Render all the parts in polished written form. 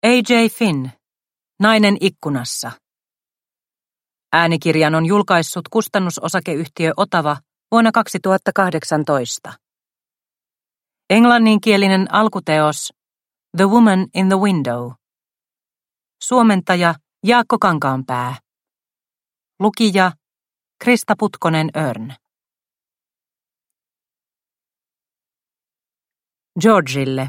A.J. Finn, Nainen ikkunassa. Äänikirjan on julkaissut kustannusosakeyhtiö Otava vuonna 2018. Englanninkielinen alkuteos The Woman in the Window. Suomentaja Jaakko Kankaanpää. Lukija Krista Putkonen-Örn. Georgille.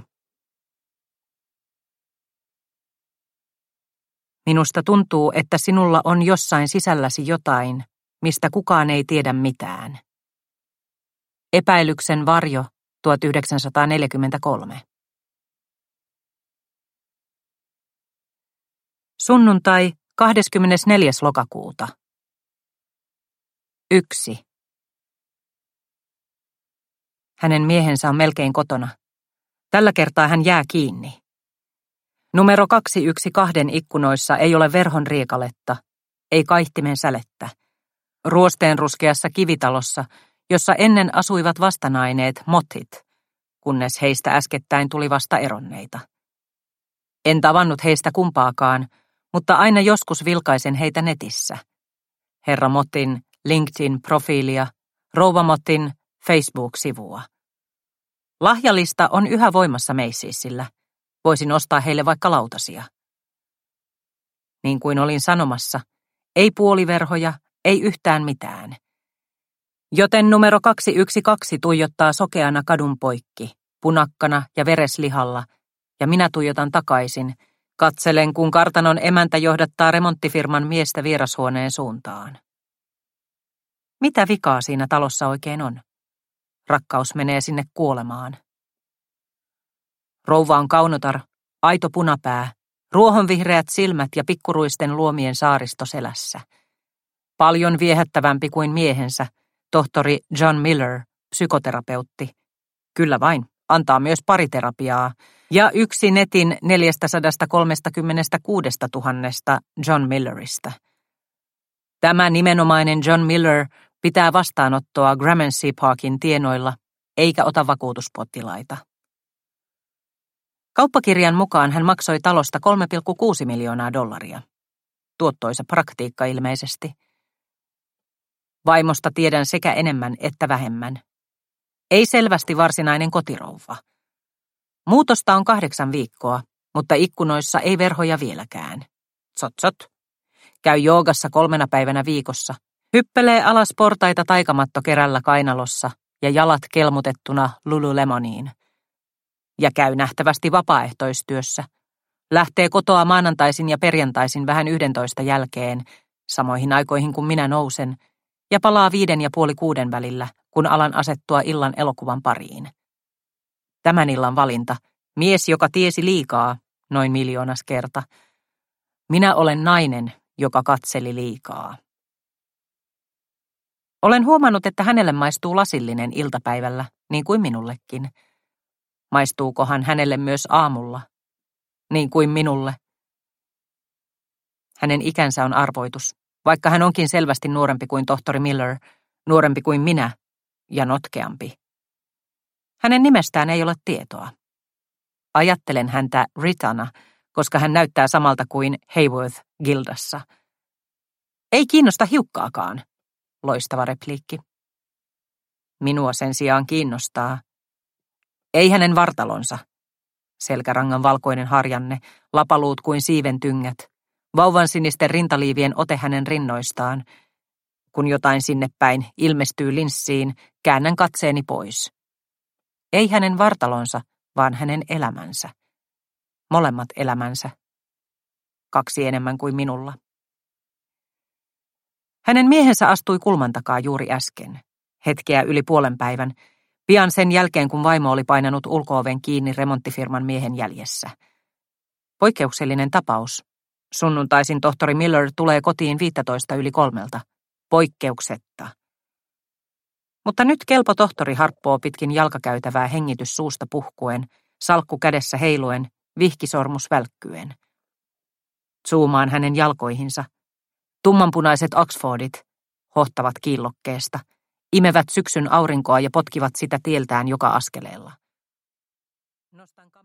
Minusta tuntuu, että sinulla on jossain sisälläsi jotain, mistä kukaan ei tiedä mitään. Epäilyksen varjo, 1943. Sunnuntai, 24. lokakuuta. 1. Hänen miehensä on melkein kotona. Tällä kertaa hän jää kiinni. Numero 212 ikkunoissa ei ole verhon riekaletta, ei kaihtimen sälettä. Ruosteenruskeassa kivitalossa, jossa ennen asuivat vastanaineet Mothit, kunnes heistä äskettäin tuli vasta eronneita. En tavannut heistä kumpaakaan, mutta aina joskus vilkaisen heitä netissä. Herra Mottin LinkedIn-profiilia, rouva Mottin Facebook-sivua. Lahjalista on yhä voimassa Macy'sillä. Voisin ostaa heille vaikka lautasia. Niin kuin olin sanomassa, ei puoliverhoja, ei yhtään mitään. Joten numero 212 tuijottaa sokeana kadun poikki, punakkana ja vereslihalla, ja minä tuijotan takaisin, katselen kun kartanon emäntä johdattaa remonttifirman miestä vierashuoneen suuntaan. Mitä vikaa siinä talossa oikein on? Rakkaus menee sinne kuolemaan. Rouva on kaunotar, aito punapää, ruohonvihreät silmät ja pikkuruisten luomien saaristo selässä. Paljon viehättävämpi kuin miehensä, tohtori John Miller, psykoterapeutti. Kyllä vain, antaa myös pariterapiaa. Ja yksi netin 436 000 John Milleristä. Tämä nimenomainen John Miller pitää vastaanottoa Gramercy Parkin tienoilla, eikä ota vakuutuspotilaita. Kauppakirjan mukaan hän maksoi talosta $3,6 miljoonaa. Tuottoisa praktiikka ilmeisesti. Vaimosta tiedän sekä enemmän että vähemmän. Ei selvästi varsinainen kotirouva. Muutosta on 8 viikkoa, mutta ikkunoissa ei verhoja vieläkään. Tsot. Käy joogassa 3 päivänä viikossa. Hyppelee alas portaita taikamattokerällä kainalossa ja jalat kelmutettuna Lululemoniin. Ja käy nähtävästi vapaaehtoistyössä. Lähtee kotoa maanantaisin ja perjantaisin vähän 11 jälkeen, samoihin aikoihin kuin minä nousen, ja palaa 5:30 välillä, kun alan asettua illan elokuvan pariin. Tämän illan valinta, mies, joka tiesi liikaa, noin 1,000,000 kerta. Minä olen nainen, joka katseli liikaa. Olen huomannut, että hänelle maistuu lasillinen iltapäivällä, niin kuin minullekin. Maistuukohan hänelle myös aamulla, niin kuin minulle? Hänen ikänsä on arvoitus, vaikka hän onkin selvästi nuorempi kuin tohtori Miller, nuorempi kuin minä ja notkeampi. Hänen nimestään ei ole tietoa. Ajattelen häntä Ritana, koska hän näyttää samalta kuin Hayworth Gildassa. Ei kiinnosta hiukkaakaan, loistava repliikki. Minua sen sijaan kiinnostaa. Ei hänen vartalonsa. Selkärangan valkoinen harjanne, lapaluut kuin siiven tyngät, vauvan sinisten rintaliivien ote hänen rinnoistaan. Kun jotain sinne päin ilmestyy linssiin, käännän katseeni pois. Ei hänen vartalonsa, vaan hänen elämänsä. Molemmat elämänsä. 2 enemmän kuin minulla. Hänen miehensä astui kulman takaa juuri äsken, hetkeä yli 0,5 päivän, pian sen jälkeen kun vaimo oli painanut ulko-oven kiinni remonttifirman miehen jäljessä. Poikkeuksellinen tapaus. Sunnuntaisin tohtori Miller tulee kotiin 3:15. Poikkeuksetta. Mutta nyt kelpo tohtori harppoo pitkin jalkakäytävää hengitys suusta puhkuen, salkku kädessä heiluen, vihkisormus välkkyen. Zoomaan hänen jalkoihinsa. Tummanpunaiset Oxfordit hohtavat kiillokkeesta, imevät syksyn aurinkoa ja potkivat sitä tieltään joka askeleella. Nostan